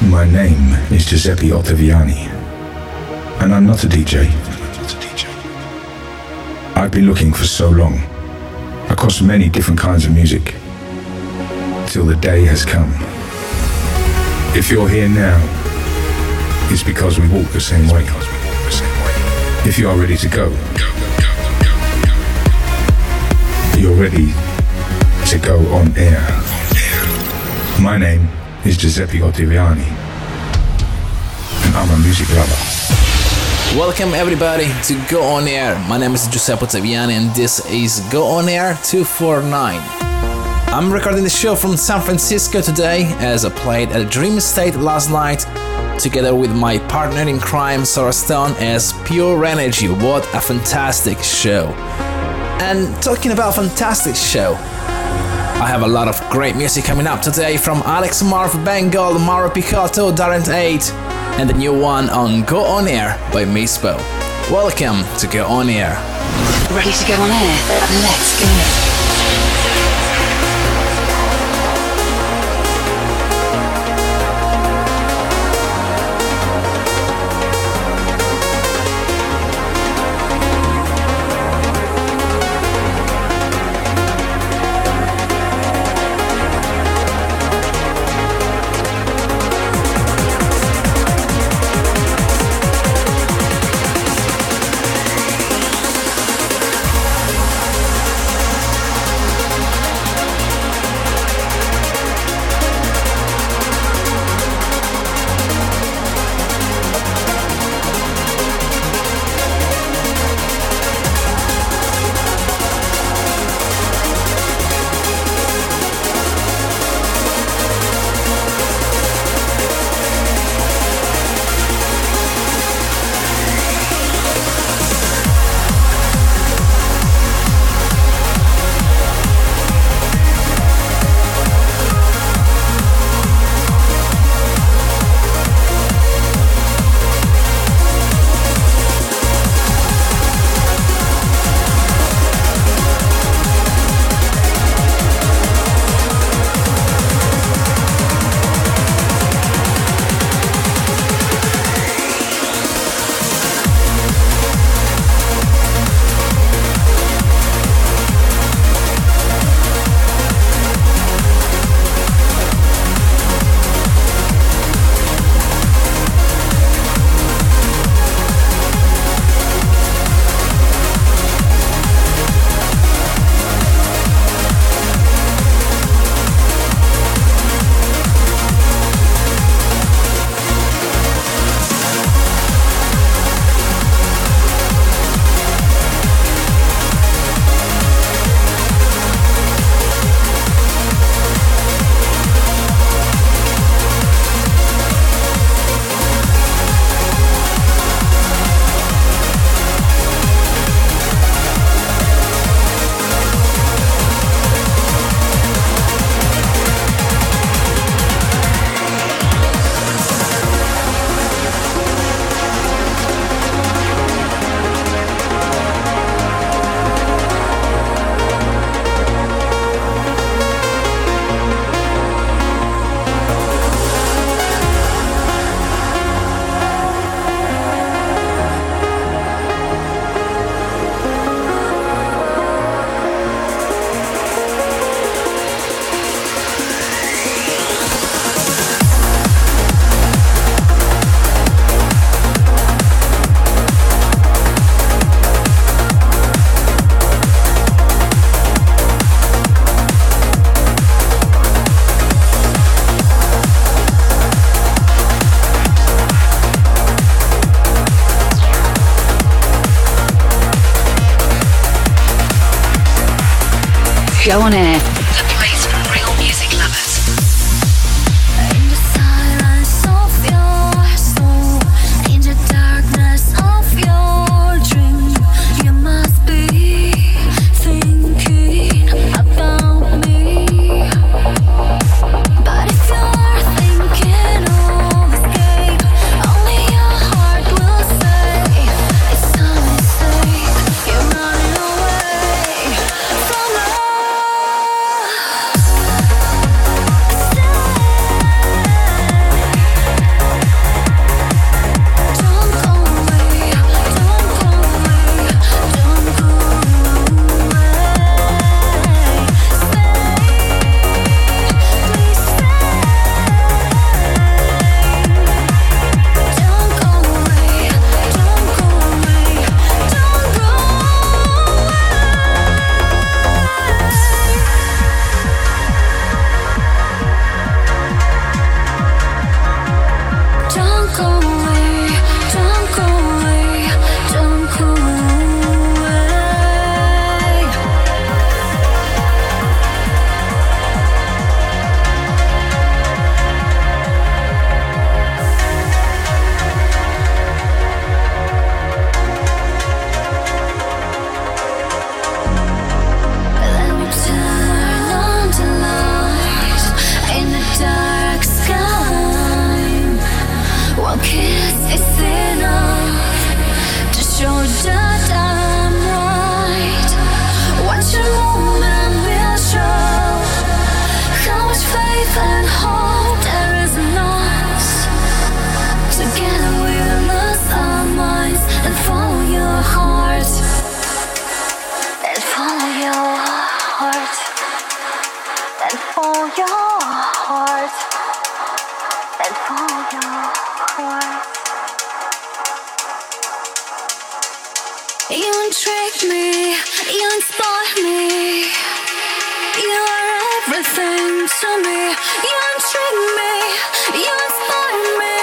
My name is Giuseppe Ottaviani, and I'm not a DJ. I've been looking for so long, across many different kinds of music, till the day has come. If you're here now, it's because we walk the same way. If you are ready to go, you're ready to go on air. My name is Giuseppe Ottaviani, and I'm a music lover. Welcome everybody to Go On Air. My name is Giuseppe Ottaviani and this is Go On Air 249. I'm recording the show from San Francisco today as I played at Dream State last night together with my partner in crime Sarah Stone as Pure Energy. What a fantastic show. And talking about fantastic show, I have a lot of great music coming up today from Alex Marv, Bengal, Mauro Picotto, Darren 8 and the new one on Go On Air by Mispo. Welcome to Go On Air. Ready to go on air? Let's go. Go On Air, the place for real music lovers. In the silence of your soul, in the darkness of your dream, you must be thinking about me. But if you're thinking of escape, only your heart will say it's a mistake. You're running away from love. trick me, you inspire me. You are everything to me. You intrigue me, you inspire me.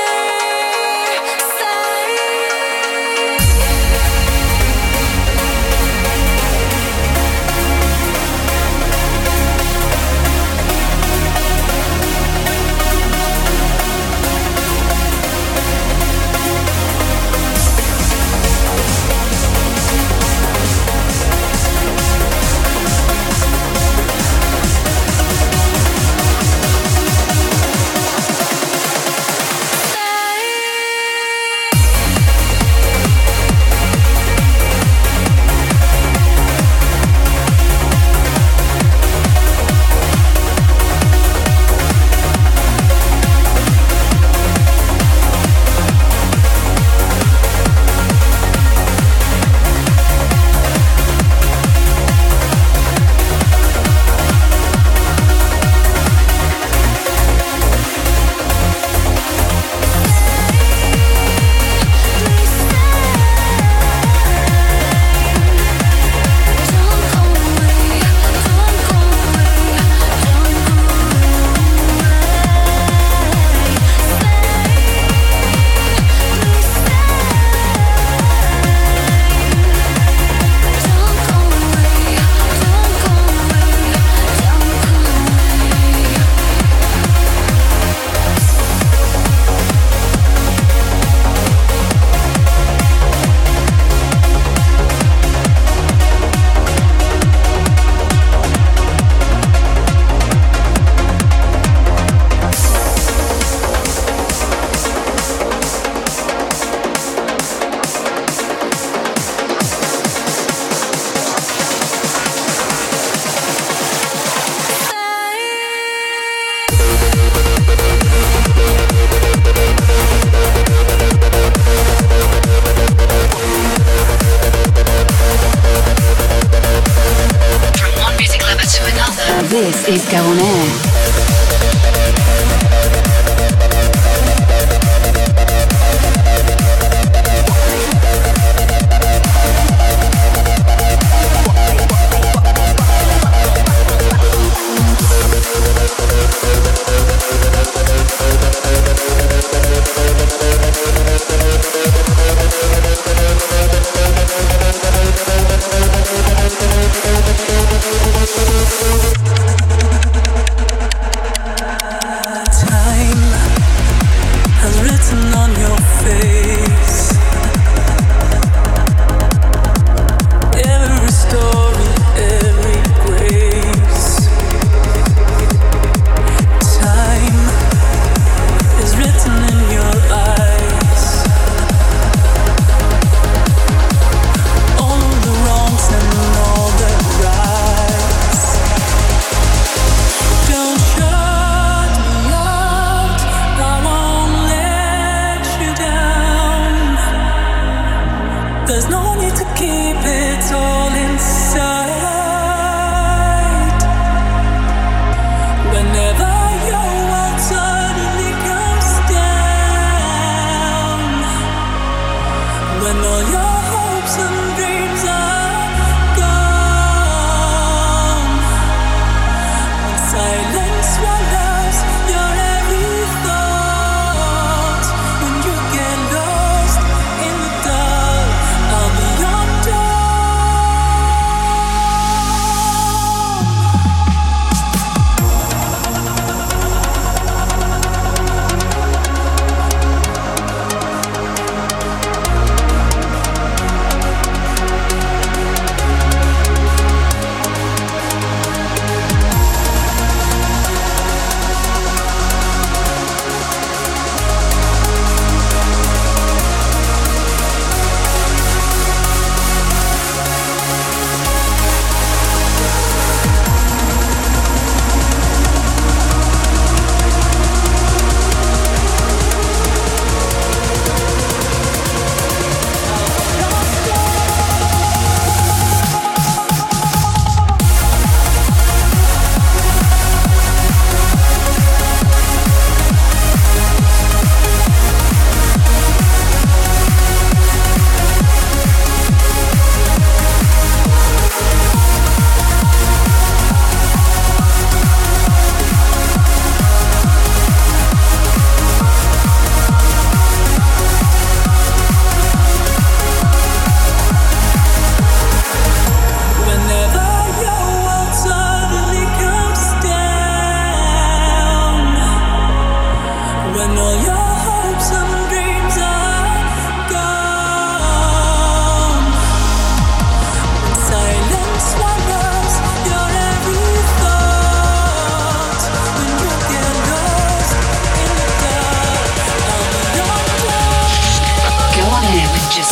This is Go On Air.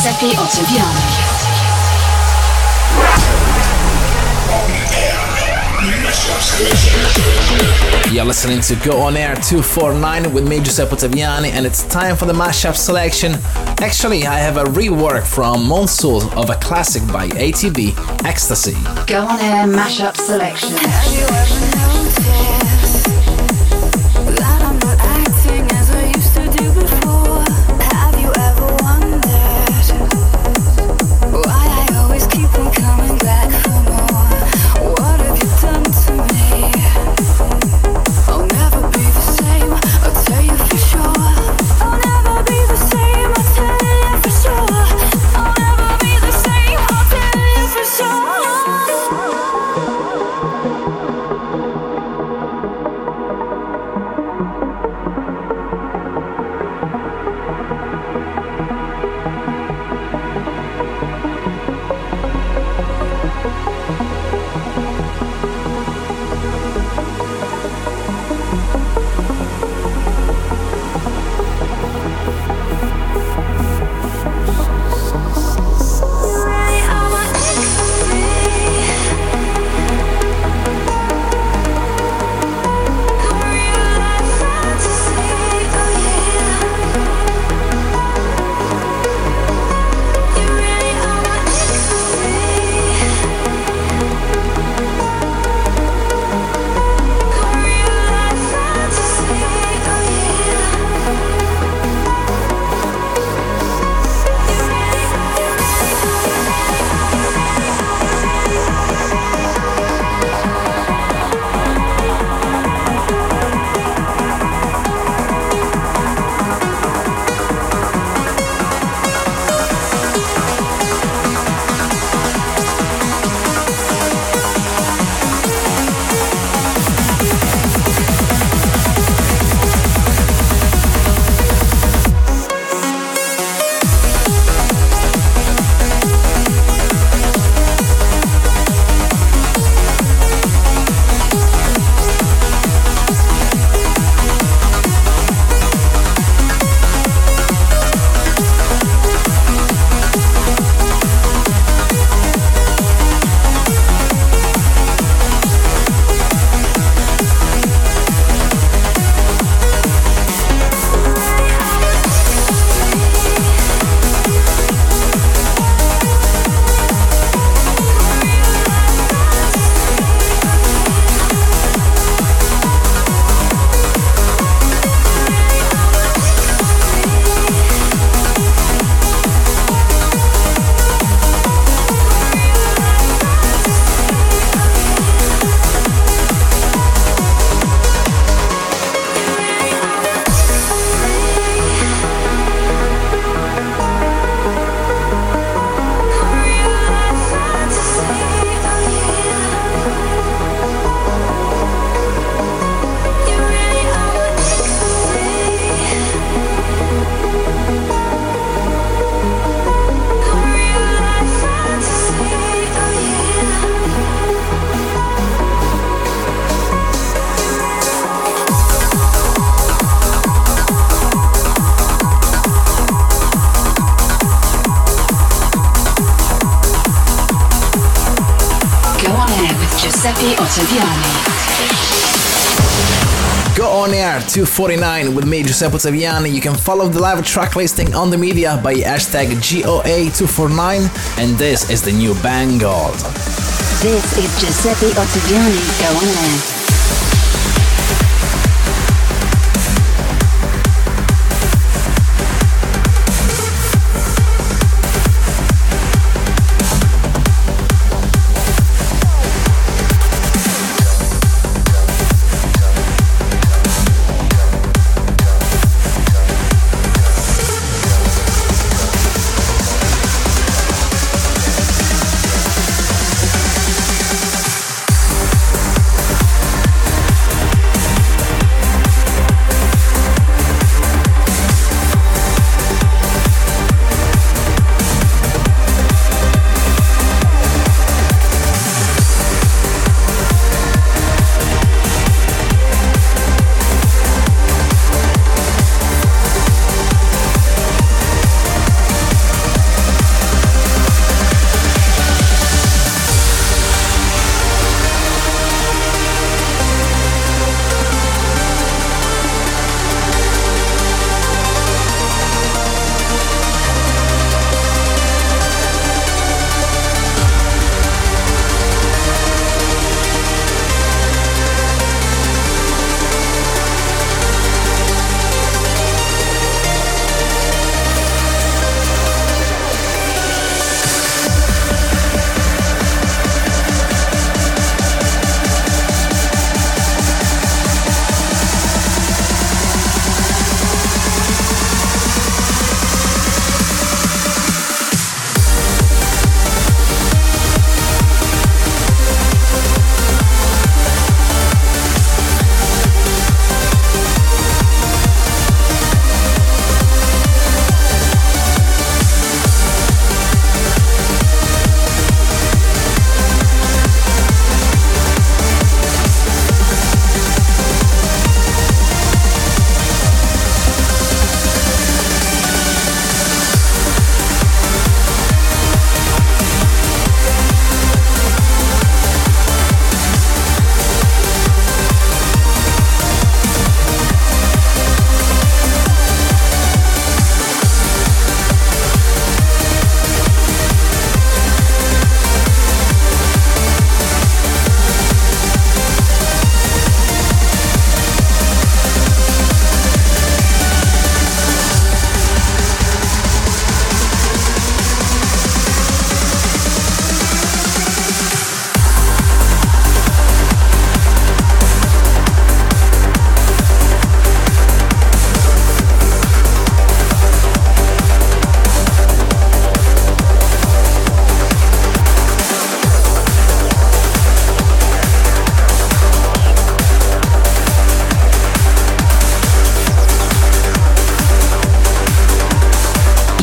Giuseppe Ottaviani. You're listening to Go On Air 249 with me, Giuseppe Ottaviani, and it's time for the mashup selection. Actually, I have a rework from Monsoul of a classic by ATV, Ecstasy. Go On Air mashup selection. Have you ever noticed that I'm not acting as I used to do before? Have you ever wondered why I always keep on coming back for more? What have you done to me? I'll never be the same, I'll tell you for sure. I'll never be the same, I'll tell you for sure. I'll never be the same, I'll tell you for sure. Giuseppe Ottaviani. Go On Air 249 with me, Giuseppe Ottaviani. You can follow the live track listing on the media by hashtag GOA249, and this is the new Bangold. This is Giuseppe Ottaviani. Go On Air.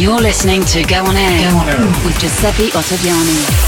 You're listening to Go On Air with Giuseppe Ottaviani.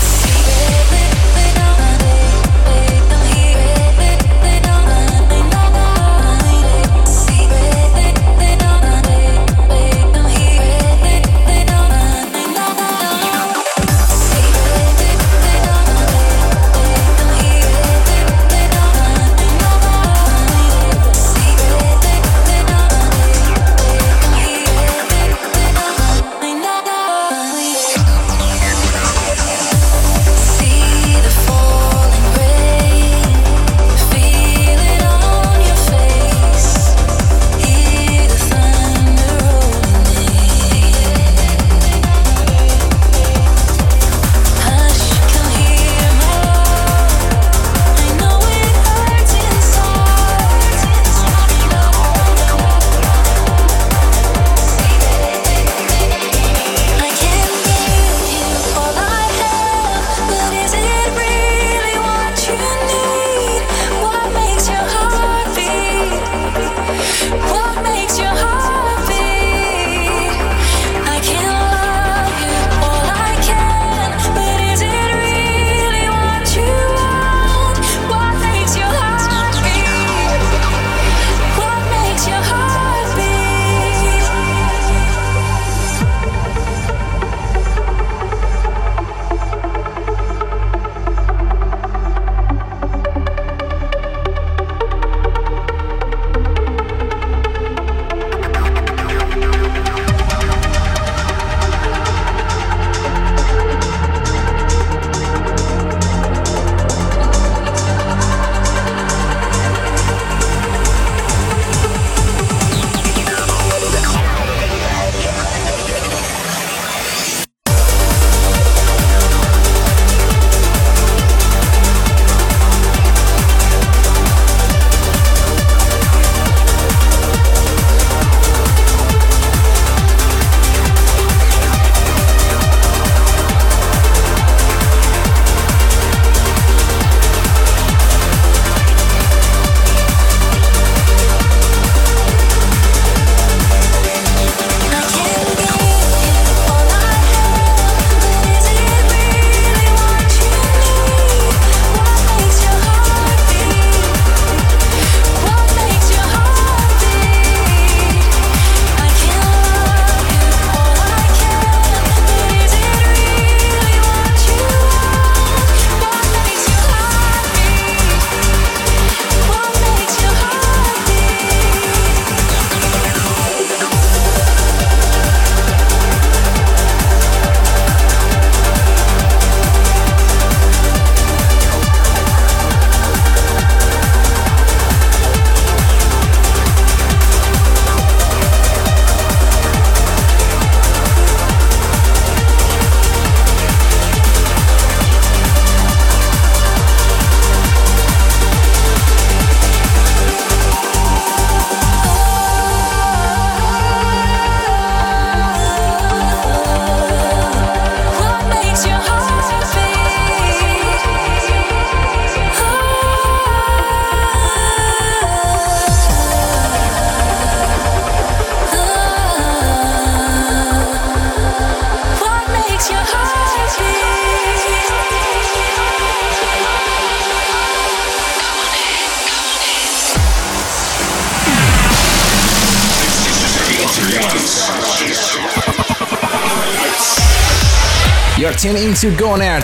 You're tuned into Go On Air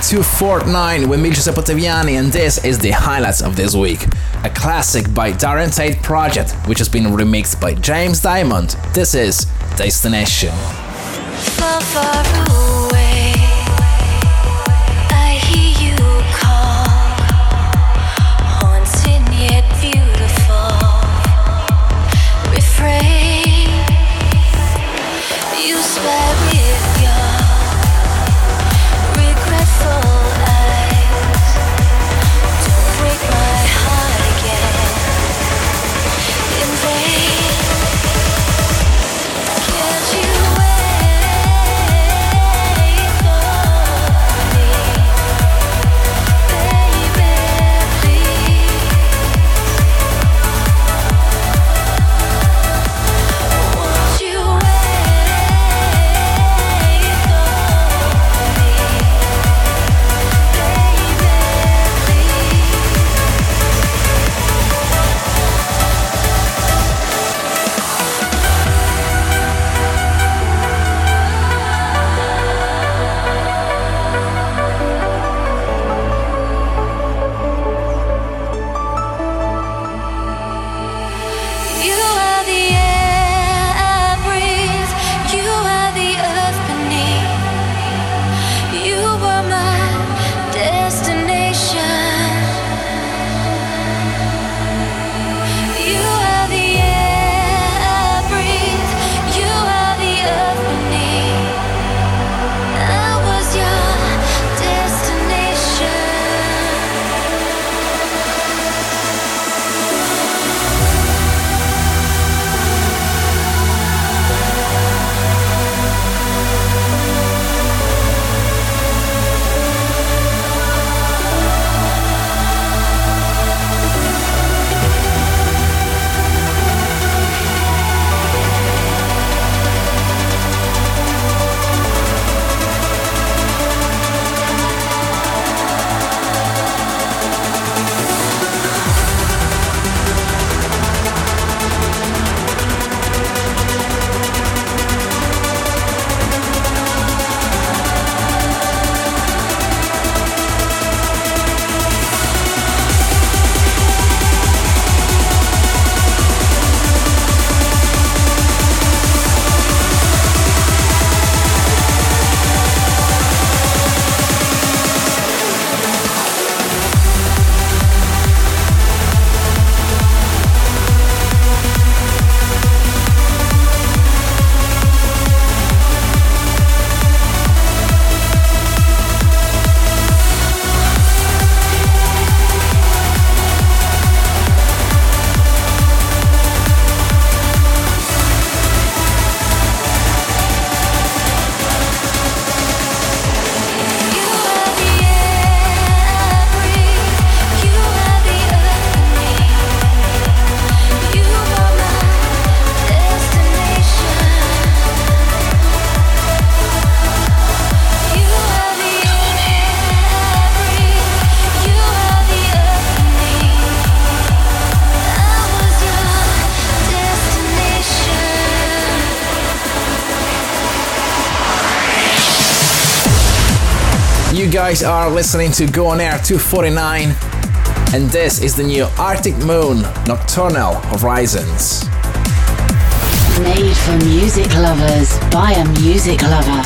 249 with me, Giuseppe Ottaviani, and this is the highlights of this week. A classic by Darren Tate Project, which has been remixed by James Diamond. This is Destination. Far, far away, I hear you call, haunting yet beautiful refrain. You spy with your regretful eyes. Don't break my heart again in vain. Can't you wait? You guys are listening to Go On Air 249, and this is the new Arctic Moon Nocturnal Horizons. Made for music lovers by a music lover.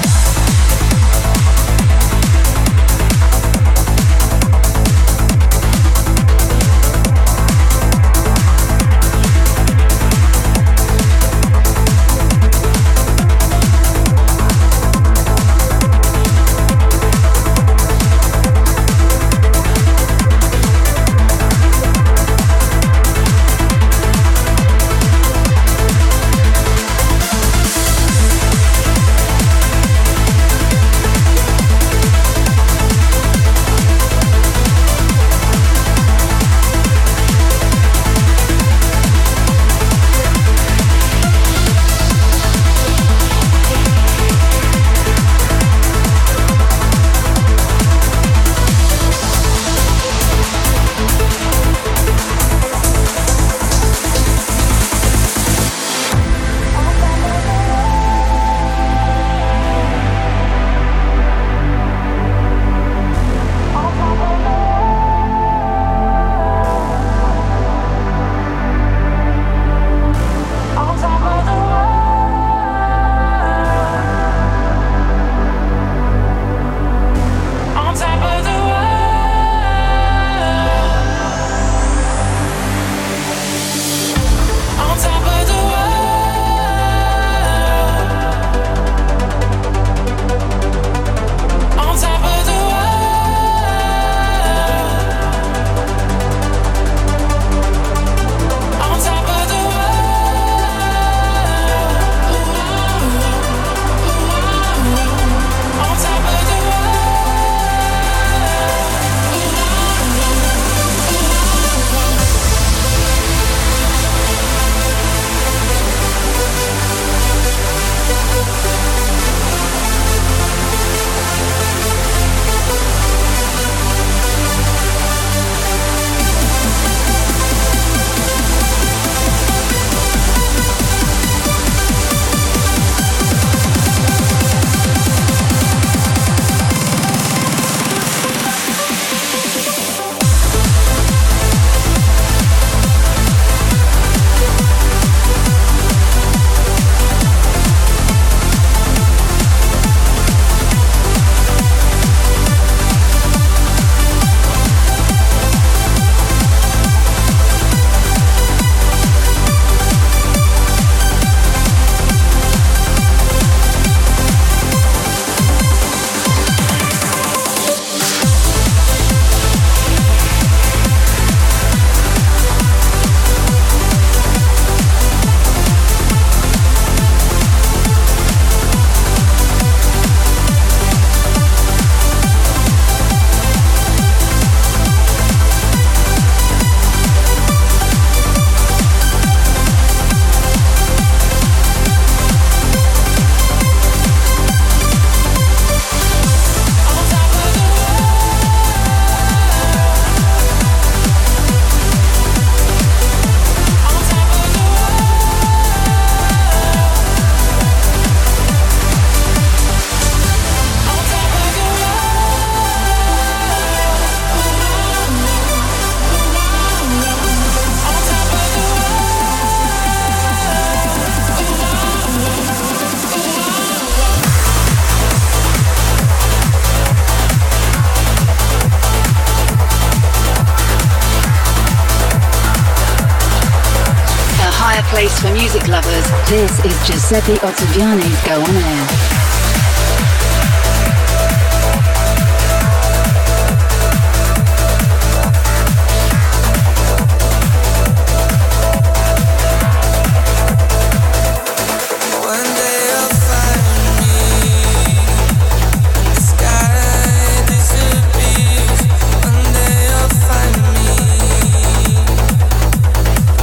Place for music lovers. This is Giuseppe Ottaviani's Go On Air.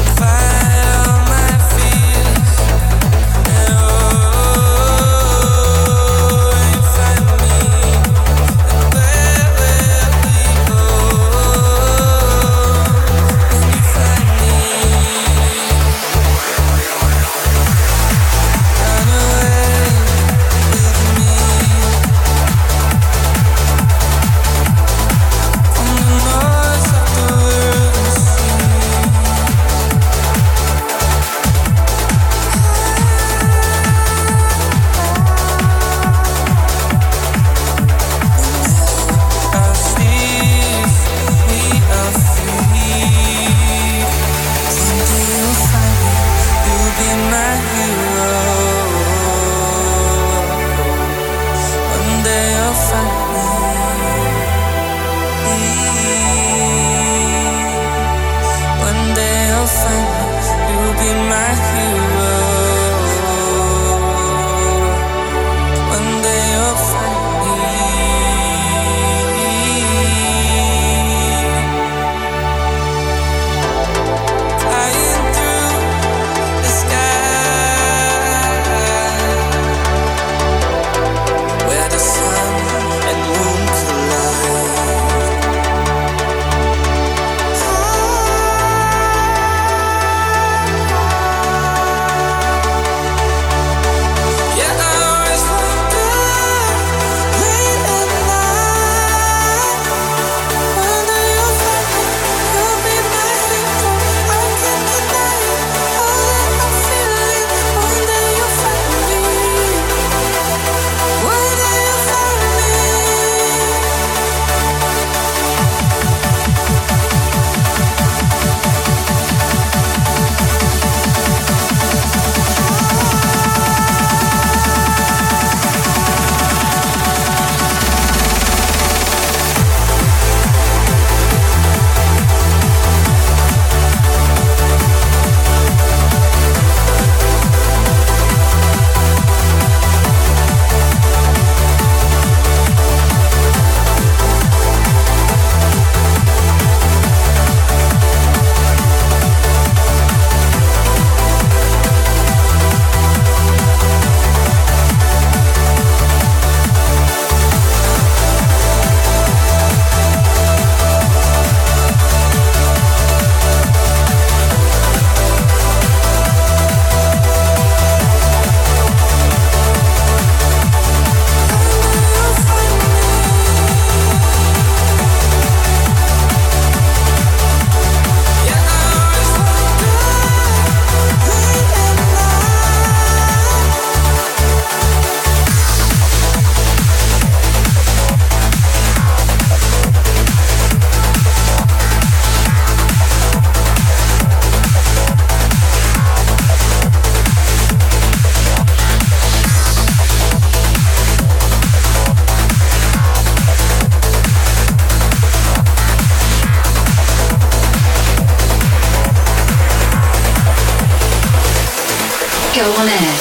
Oh Go on air.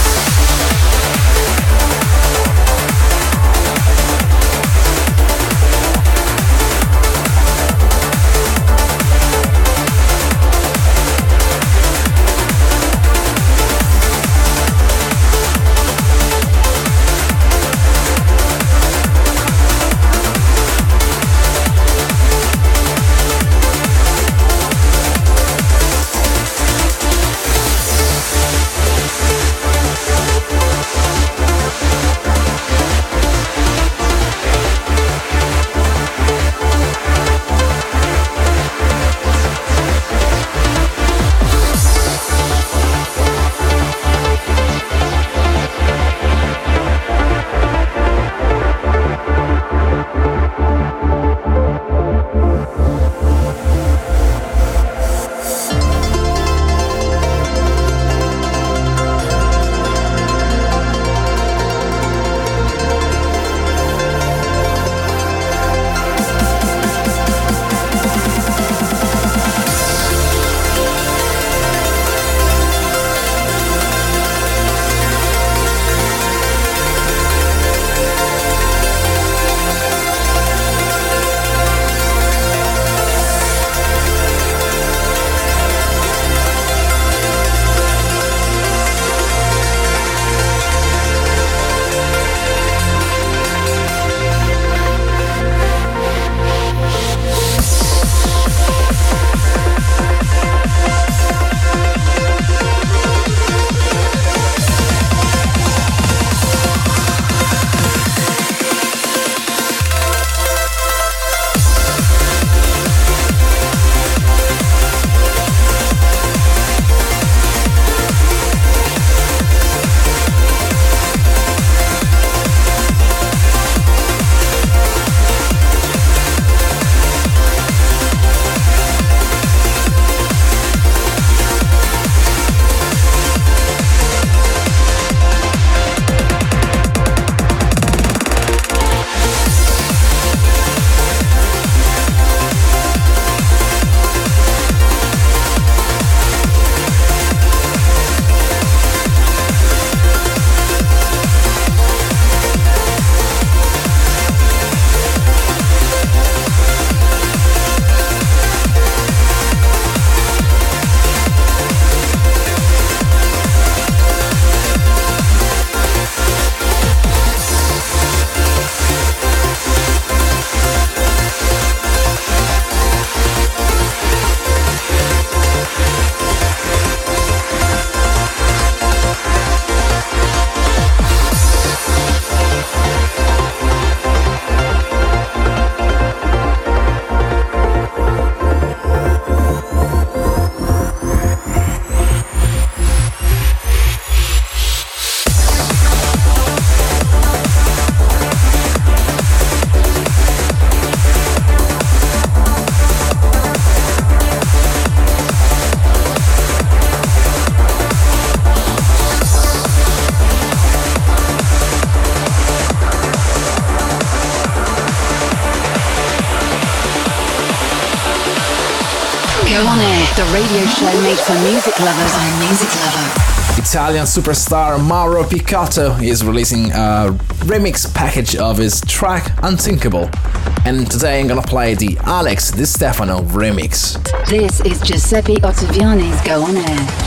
Go on air, the radio show made for music lovers by Music Lover. Italian superstar Mauro Picotto is releasing a remix package of his track Unthinkable. And today I'm gonna play the Alex Di Stefano remix. This is Giuseppe Ottaviani's Go on air.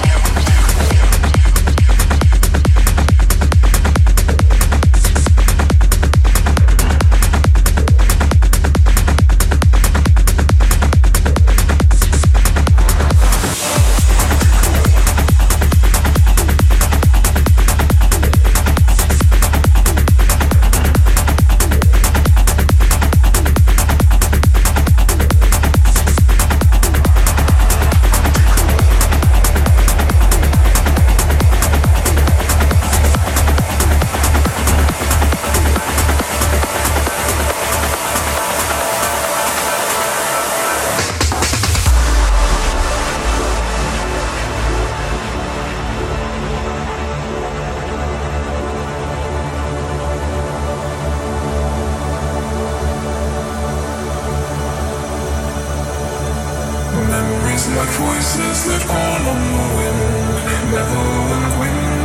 Like voices that call on the wind, never will win.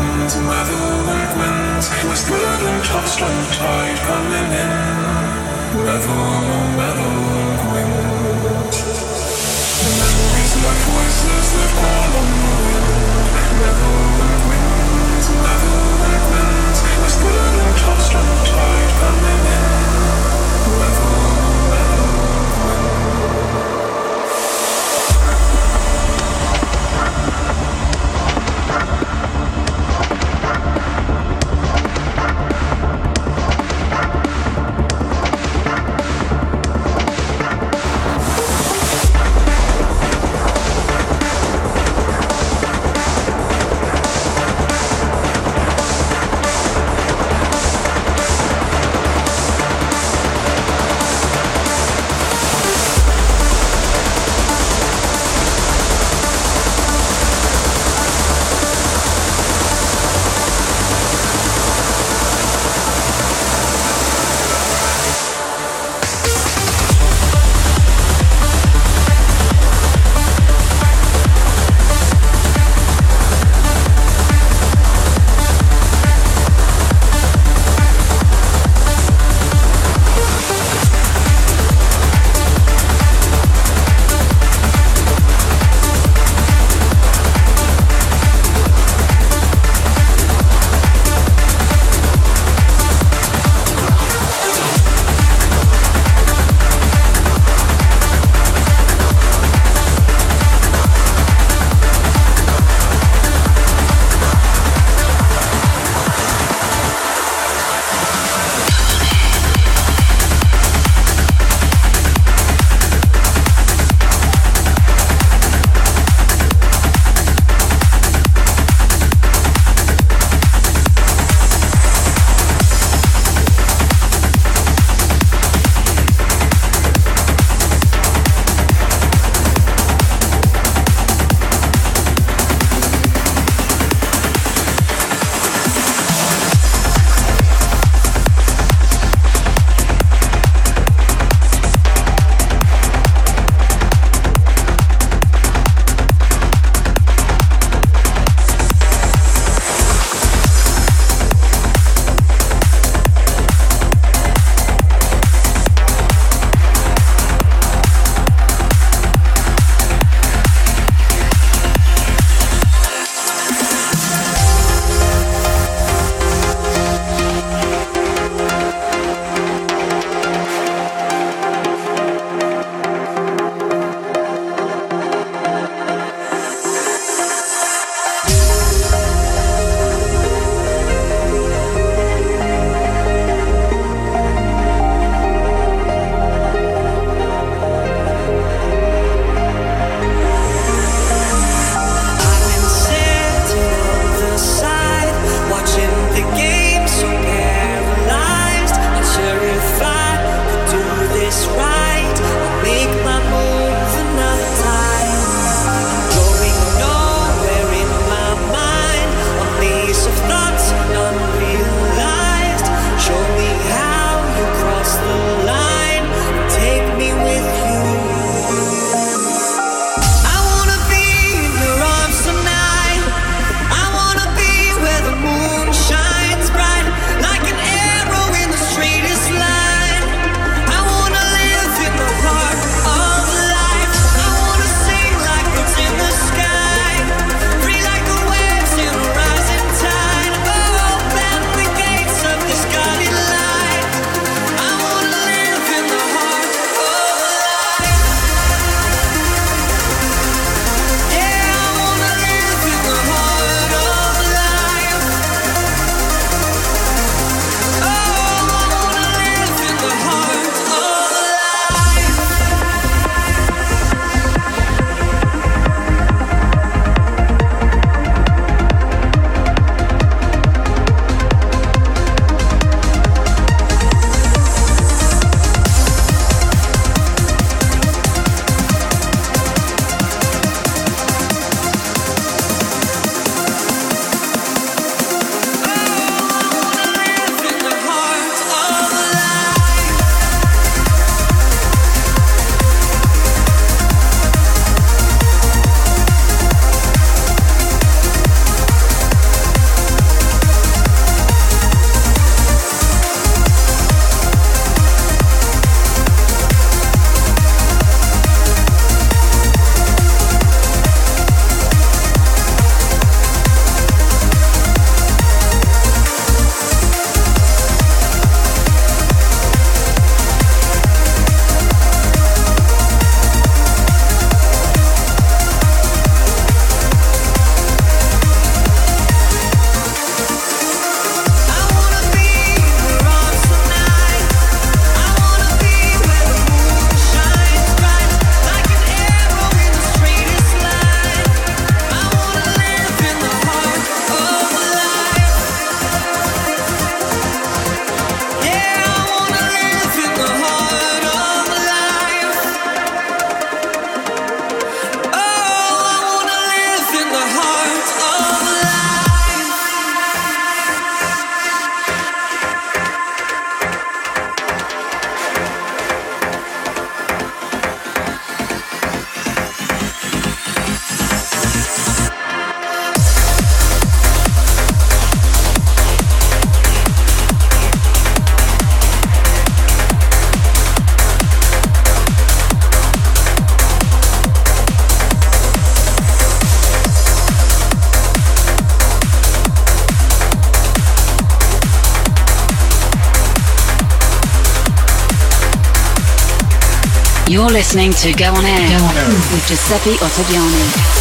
You're listening to Go On Air with Giuseppe Ottaviani.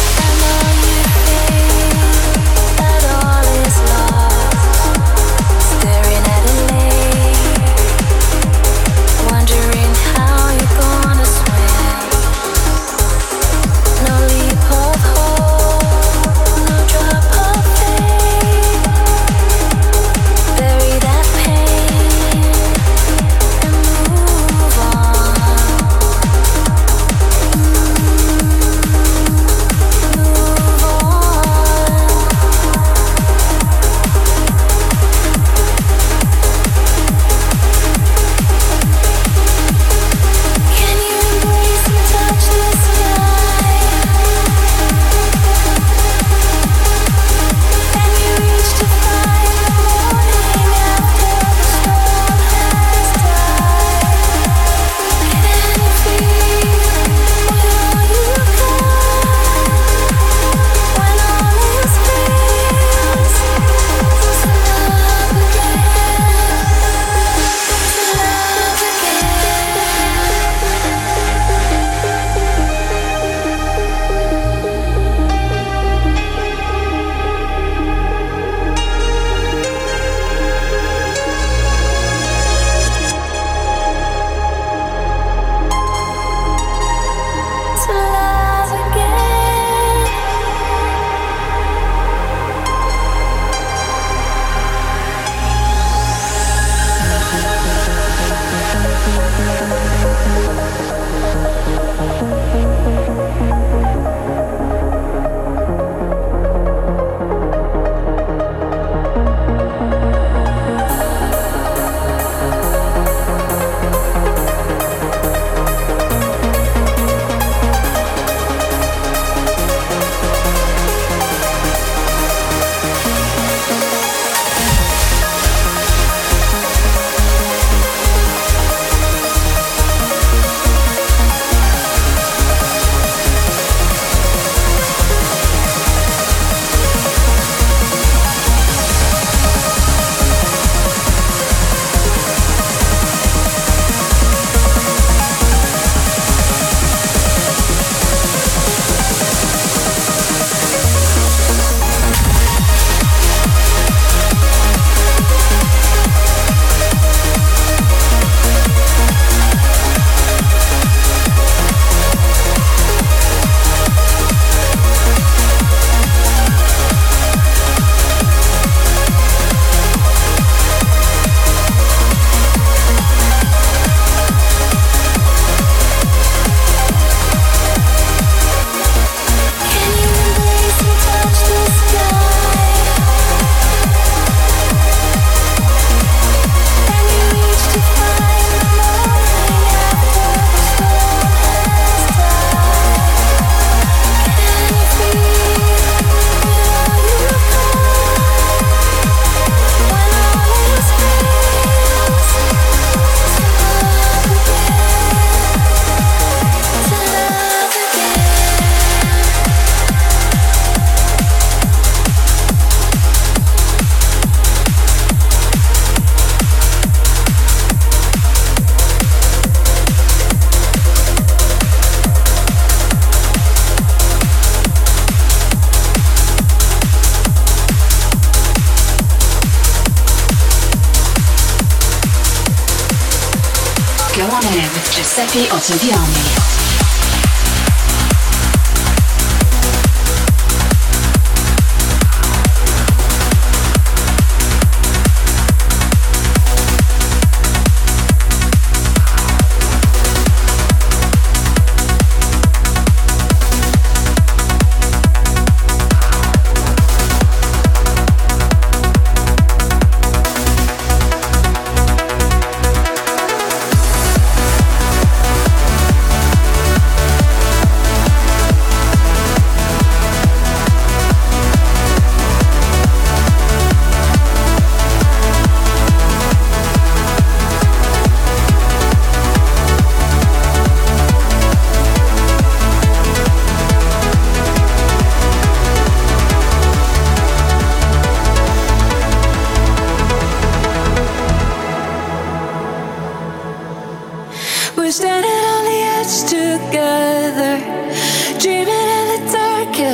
Go On Air with Giuseppe Ottaviani.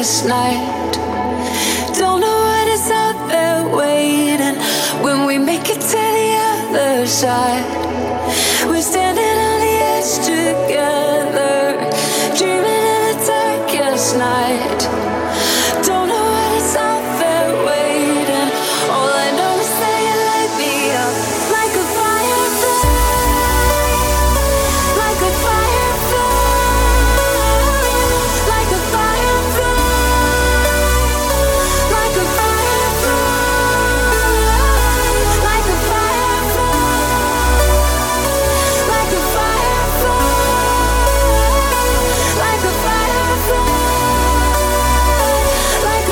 darkest night. Don't know what is out there waiting when we make it to the other side. We're standing on the edge together, dreaming in the darkest night. Don't know what is out there waiting. All I know is that you light me up like a firefly, like a firefly, like a firefly, like a firefly, like a firefly, like a firefly, like a firefly, like a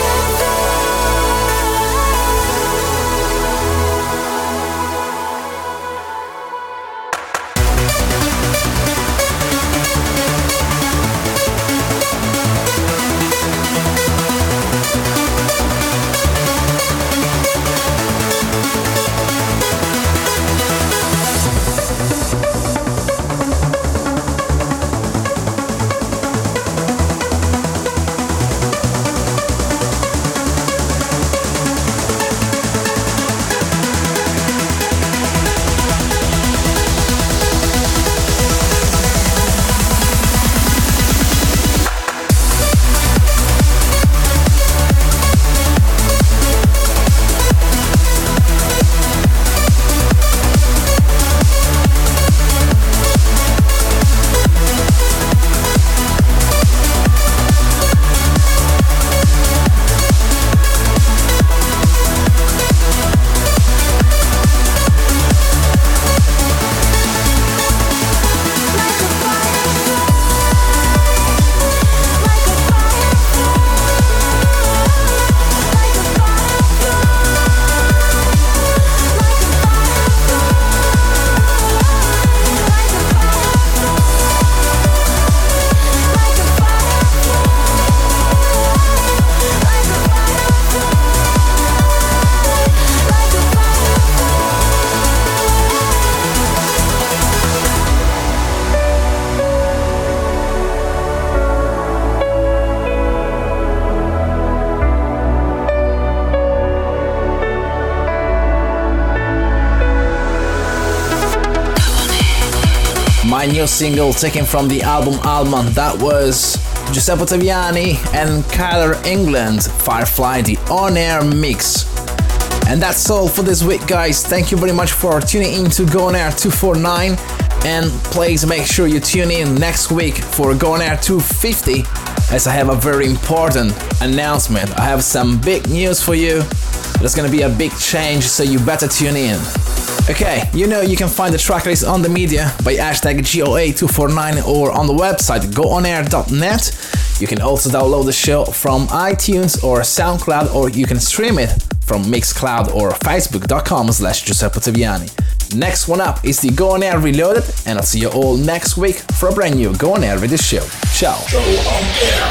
My new single taken from the album Alman, that was Giuseppe Ottaviani and Kyler England, Firefly, the on-air mix. And that's all for this week, guys. Thank you very much for tuning in to Go On Air 249, and please make sure you tune in next week for Go On Air 250, as I have a very important announcement. I have some big news for you. There's gonna be a big change, so you better tune in. Okay, you know you can find the tracklist on the media by hashtag GOA249 or on the website goonair.net. You can also download the show from iTunes or SoundCloud, or you can stream it from Mixcloud or facebook.com/Giuseppe Ottaviani. Next one up is the Go On Air Reloaded, and I'll see you all next week for a brand new Go On Air radio show. Ciao. Go On Air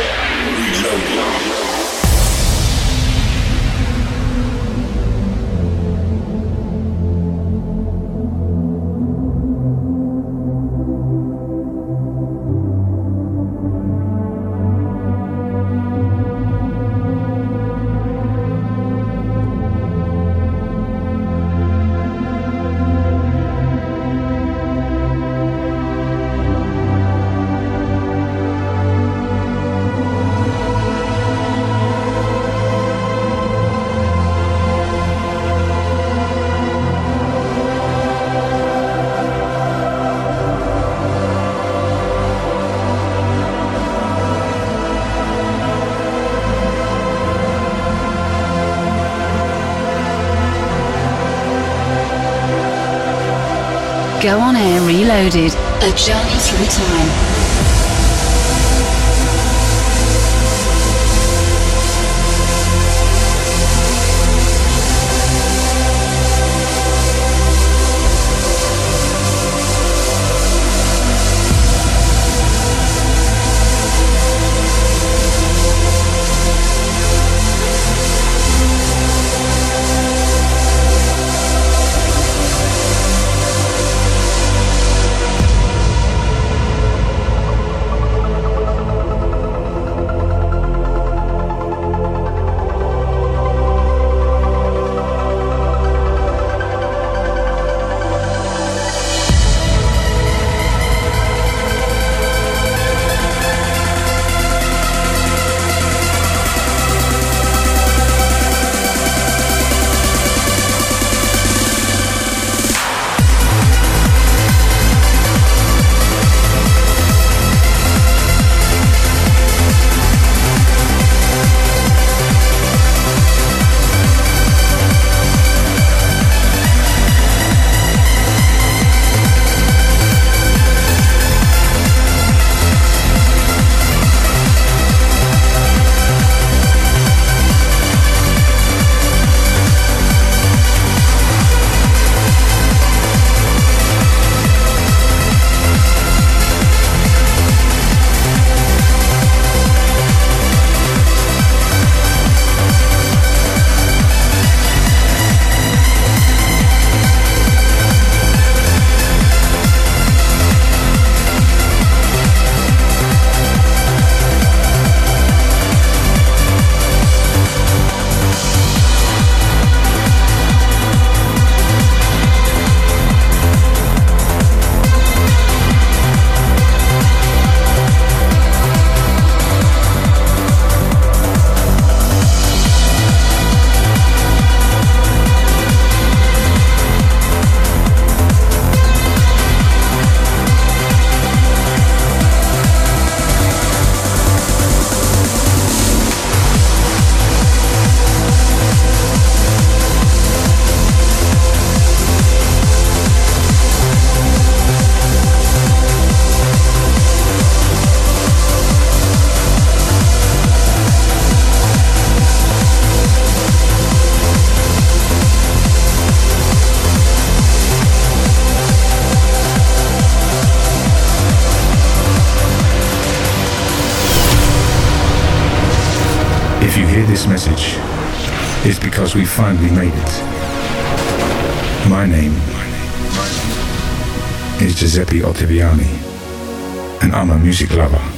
Reloaded. Go On Air Reloaded, a journey through time. If you hear this message, it's because we finally made it. My name is Giuseppe Ottaviani, and I'm a music lover.